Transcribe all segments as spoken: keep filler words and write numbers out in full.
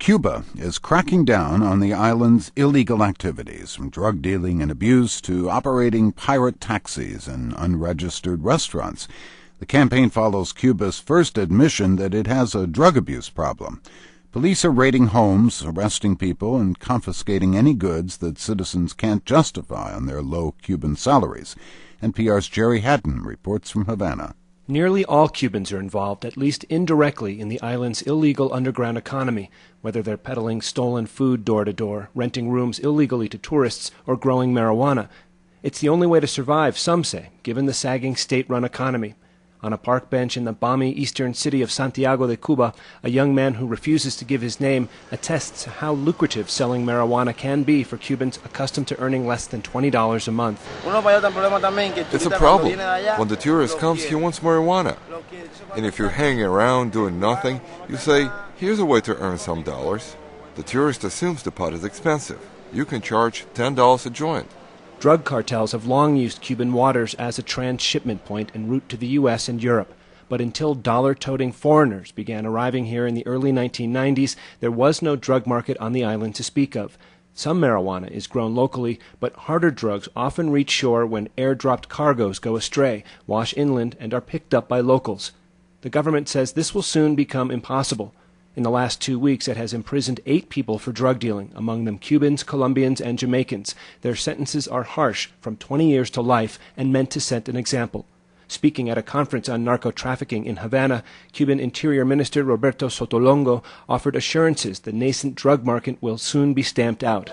Cuba is cracking down on the island's illegal activities, from drug dealing and abuse to operating pirate taxis and unregistered restaurants. The campaign follows Cuba's first admission that it has a drug abuse problem. Police are raiding homes, arresting people, and confiscating any goods that citizens can't justify on their low Cuban salaries. N P R's Jerry Haddon reports from Havana. Nearly all Cubans are involved, at least indirectly, in the island's illegal underground economy, whether they're peddling stolen food door to door, renting rooms illegally to tourists, or growing marijuana. It's the only way to survive, some say, given the sagging state-run economy. On a park bench in the balmy eastern city of Santiago de Cuba, a young man who refuses to give his name attests how lucrative selling marijuana can be for Cubans accustomed to earning less than twenty dollars a month. It's a problem. When the tourist comes, he wants marijuana. And if you're hanging around doing nothing, you say, here's a way to earn some dollars. The tourist assumes the pot is expensive. You can charge ten dollars a joint. Drug cartels have long used Cuban waters as a transshipment point en route to the U S and Europe. But until dollar-toting foreigners began arriving here in the early nineteen nineties, there was no drug market on the island to speak of. Some marijuana is grown locally, but harder drugs often reach shore when airdropped cargoes go astray, wash inland, and are picked up by locals. The government says this will soon become impossible. In the last two weeks, it has imprisoned eight people for drug dealing, among them Cubans, Colombians, and Jamaicans. Their sentences are harsh, from twenty years to life, and meant to set an example. Speaking at a conference on narco-trafficking in Havana, Cuban Interior Minister Roberto Sotolongo offered assurances the nascent drug market will soon be stamped out.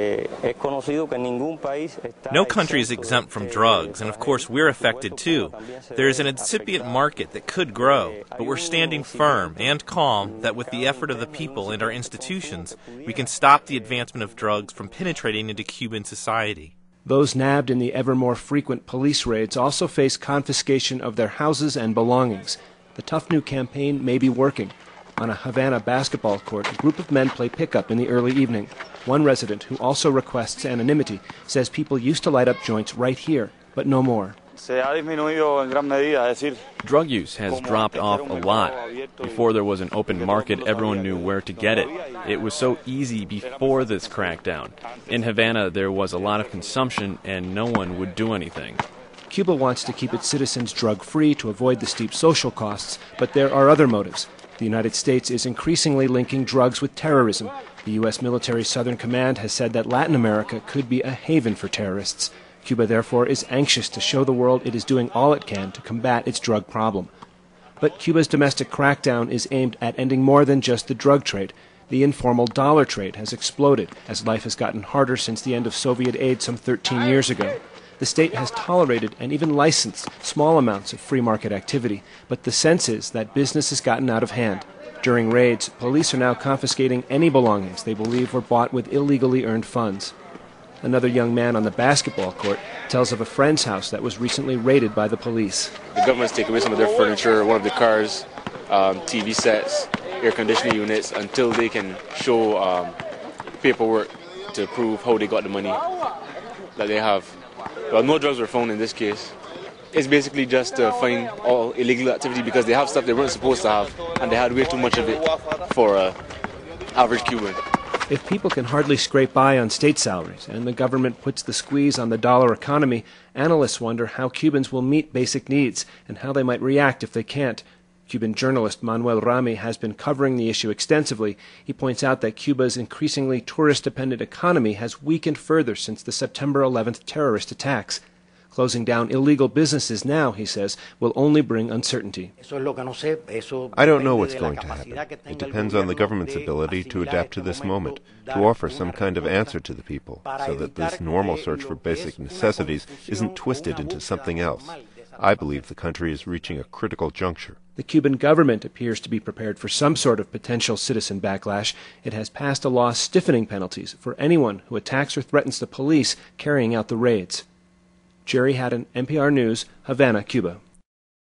No country is exempt from drugs, and of course we're affected too. There is an incipient market that could grow, but we're standing firm and calm that with the effort of the people and our institutions, we can stop the advancement of drugs from penetrating into Cuban society. Those nabbed in the ever more frequent police raids also face confiscation of their houses and belongings. The tough new campaign may be working. On a Havana basketball court, a group of men play pickup in the early evening. One resident, who also requests anonymity, says people used to light up joints right here, but no more. Drug use has dropped off a lot. Before there was an open market, everyone knew where to get it. It was so easy before this crackdown. In Havana, there was a lot of consumption, and no one would do anything. Cuba wants to keep its citizens drug-free to avoid the steep social costs, but there are other motives. The United States is increasingly linking drugs with terrorism. The U S military Southern Command has said that Latin America could be a haven for terrorists. Cuba, therefore, is anxious to show the world it is doing all it can to combat its drug problem. But Cuba's domestic crackdown is aimed at ending more than just the drug trade. The informal dollar trade has exploded as life has gotten harder since the end of Soviet aid some thirteen years ago. The state has tolerated and even licensed small amounts of free market activity, but the sense is that business has gotten out of hand. During raids, police are now confiscating any belongings they believe were bought with illegally earned funds. Another young man on the basketball court tells of a friend's house that was recently raided by the police. The government's taken away some of their furniture, one of the cars, um, T V sets, air conditioning units, until they can show um, paperwork to prove how they got the money that they have. Well, no drugs were found in this case. It's basically just to find all illegal activity because they have stuff they weren't supposed to have, and they had way too much of it for an average Cuban. If people can hardly scrape by on state salaries and the government puts the squeeze on the dollar economy, analysts wonder how Cubans will meet basic needs and how they might react if they can't. Cuban journalist Manuel Rami has been covering the issue extensively. He points out that Cuba's increasingly tourist-dependent economy has weakened further since the September eleventh terrorist attacks. Closing down illegal businesses now, he says, will only bring uncertainty. I don't know what's going to happen. It depends on the government's ability to adapt to this moment, to offer some kind of answer to the people, so that this normal search for basic necessities isn't twisted into something else. I believe the country is reaching a critical juncture. The Cuban government appears to be prepared for some sort of potential citizen backlash. It has passed a law stiffening penalties for anyone who attacks or threatens the police carrying out the raids. Jerry Haddon, N P R News, Havana, Cuba.